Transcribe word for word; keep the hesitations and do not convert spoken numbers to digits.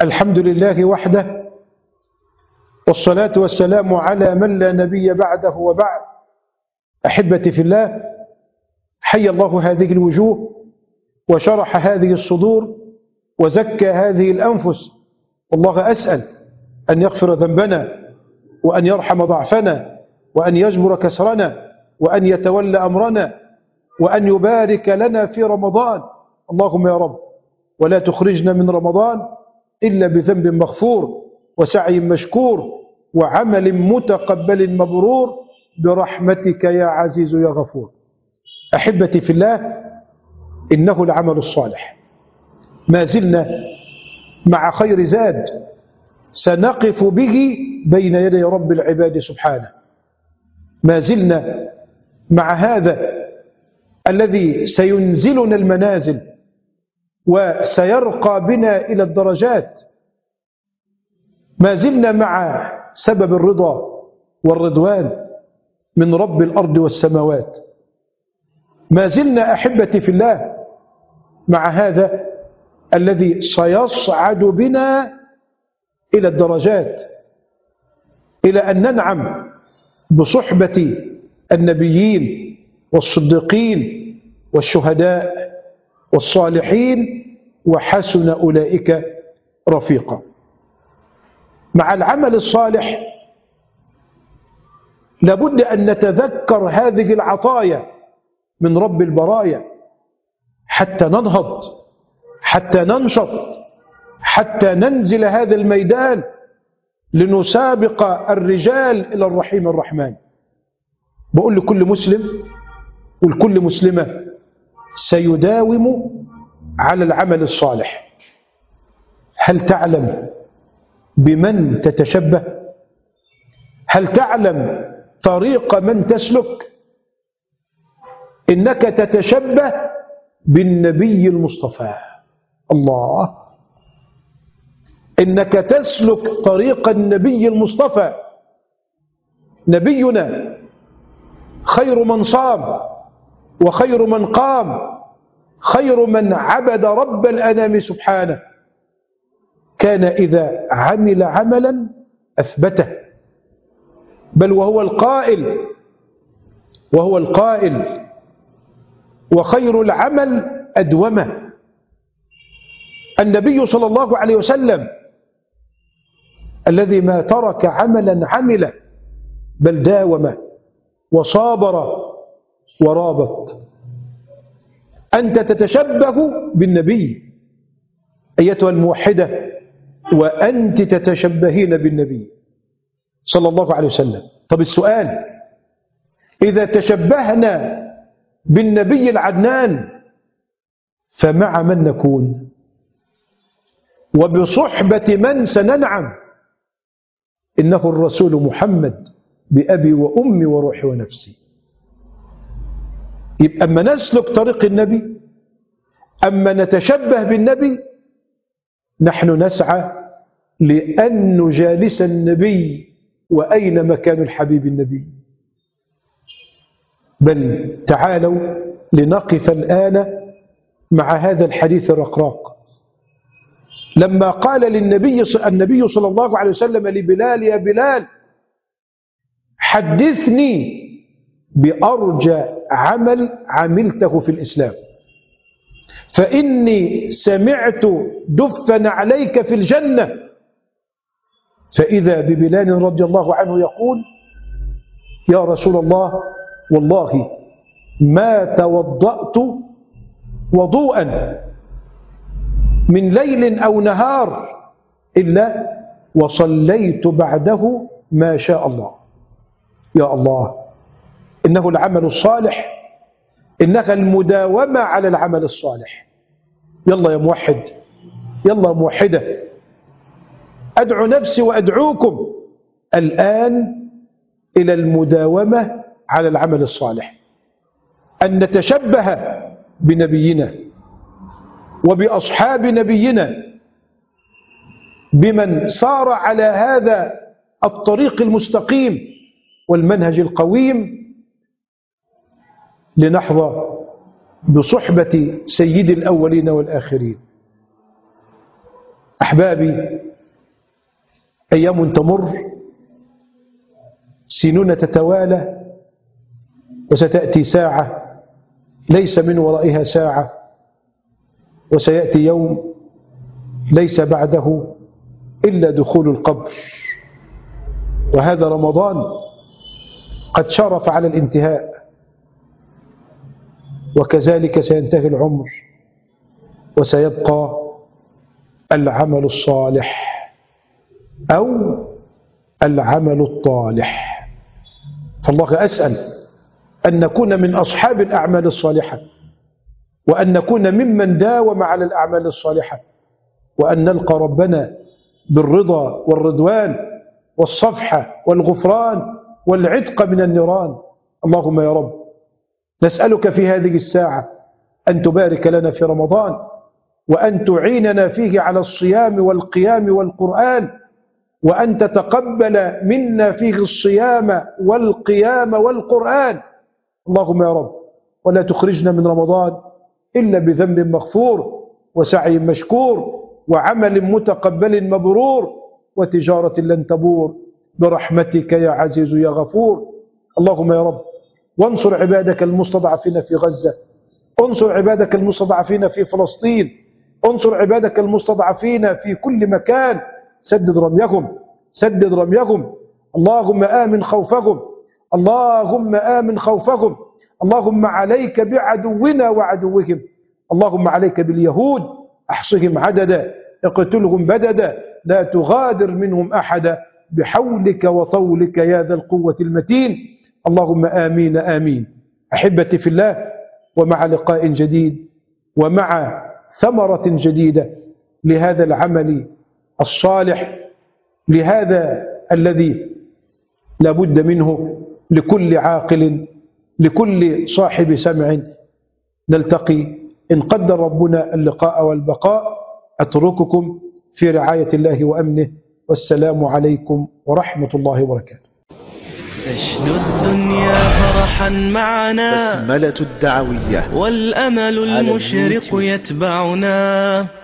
الحمد لله وحده، والصلاة والسلام على من لا نبي بعده وبعد. أحبتي في الله، حي الله هذه الوجوه وشرح هذه الصدور وزكى هذه الأنفس. والله أسأل أن يغفر ذنبنا وأن يرحم ضعفنا وأن يجبر كسرنا وأن يتولى أمرنا وأن يبارك لنا في رمضان. اللهم يا رب، ولا تخرجنا من رمضان إلا بذنب مغفور وسعي مشكور وعمل متقبل مبرور برحمتك يا عزيز يا غفور. أحبتي في الله، إنه العمل الصالح. ما زلنا مع خير زاد سنقف به بين يدي رب العباد سبحانه. ما زلنا مع هذا الذي سينزلنا المنازل وسيرقى بنا إلى الدرجات. ما زلنا مع سبب الرضا والرضوان من رب الأرض والسماوات. ما زلنا أحبتي في الله مع هذا الذي سيصعد بنا إلى الدرجات، إلى أن ننعم بصحبة النبيين والصديقين والشهداء والصالحين وحسن أولئك رفيقا. مع العمل الصالح لابد أن نتذكر هذه العطايا من رب البرايا حتى ننهض، حتى ننشط، حتى ننزل هذا الميدان لنسابق الرجال إلى الرحيم الرحمن. بقول لكل مسلم ولكل مسلمة سيداوم على العمل الصالح. هل تعلم بمن تتشبه؟ هل تعلم طريق من تسلك؟ إنك تتشبه بالنبي المصطفى. الله، إنك تسلك طريق النبي المصطفى. نبينا خير من صام وخير من قام، خير من عبد رب الأنام سبحانه. كان إذا عمل عملا أثبته، بل وهو القائل وهو القائل وخير العمل أدومه. النبي صلى الله عليه وسلم الذي ما ترك عملا عمله بل داومه وصابر ورابط. أنت تتشبه بالنبي أيتها الموحدة، وأنت تتشبهين بالنبي صلى الله عليه وسلم. طب السؤال، إذا تشبهنا بالنبي العدنان فمع من نكون؟ وبصحبة من سننعم؟ إنه الرسول محمد بأبي وأمي وروحي ونفسي. يبقى أما نسلك طريق النبي، أما نتشبه بالنبي، نحن نسعى لأن نجالس النبي. وأين مكان الحبيب النبي؟ بل تعالوا لنقف الآن مع هذا الحديث الرقراق. لما قال للنبي النبي صلى الله عليه وسلم لبلال: يا بلال، حدثني بأرجى عمل عملته في الإسلام، فإني سمعت دفا عليك في الجنة. فإذا ببلال رضي الله عنه يقول: يا رسول الله، والله ما توضأت وضوءا من ليل أو نهار إلا وصليت بعده ما شاء الله. يا الله، إنه العمل الصالح، إنها المداومة على العمل الصالح. يلا يا موحد، يلا يا موحدة، أدعو نفسي وأدعوكم الآن إلى المداومة على العمل الصالح، أن نتشبه بنبينا وبأصحاب نبينا، بمن سار على هذا الطريق المستقيم والمنهج القويم، لنحظى بصحبة سيد الأولين والآخرين. أحبابي، أيام تمر، سنون تتوالى، وستأتي ساعة ليس من ورائها ساعة، وسيأتي يوم ليس بعده إلا دخول القبر. وهذا رمضان قد شرف على الانتهاء، وكذلك سينتهي العمر، وسيبقى العمل الصالح أو العمل الطالح. فالله أسأل أن نكون من أصحاب الأعمال الصالحة، وأن نكون ممن داوم على الأعمال الصالحة، وأن نلقى ربنا بالرضا والرضوان والصفحة والغفران والعتق من النيران. اللهم يا رب نسألك في هذه الساعة أن تبارك لنا في رمضان، وأن تعيننا فيه على الصيام والقيام والقرآن، وأن تتقبل منا فيه الصيام والقيام والقرآن. اللهم يا رب ولا تخرجنا من رمضان إلا بذنب مغفور، وسعي مشكور، وعمل متقبل مبرور، وتجارة لن تبور، برحمتك يا عزيز يا غفور. اللهم يا رب وانصر عبادك المستضعفين في غزة، انصر عبادك المستضعفين في فلسطين، انصر عبادك المستضعفين في كل مكان، سدد رميهم، سدد رميهم. اللهم آمن خوفهم، اللهم آمن خوفهم. اللهم عليك بعدونا وعدوهم، اللهم عليك باليهود، احصهم عددا، اقتلهم بددا، لا تغادر منهم أحدا، بحولك وطولك يا ذا القوة المتين. اللهم آمين آمين. أحبتي في الله، ومع لقاء جديد، ومع ثمرة جديدة لهذا العمل الصالح، لهذا الذي لابد منه لكل عاقل، لكل صاحب سمع، نلتقي إن قدر ربنا اللقاء والبقاء. أترككم في رعاية الله وأمنه، والسلام عليكم ورحمة الله وبركاته. تشدو الدنيا فرحا معنا، بسملة الدعوية والأمل المشرق يتبعنا.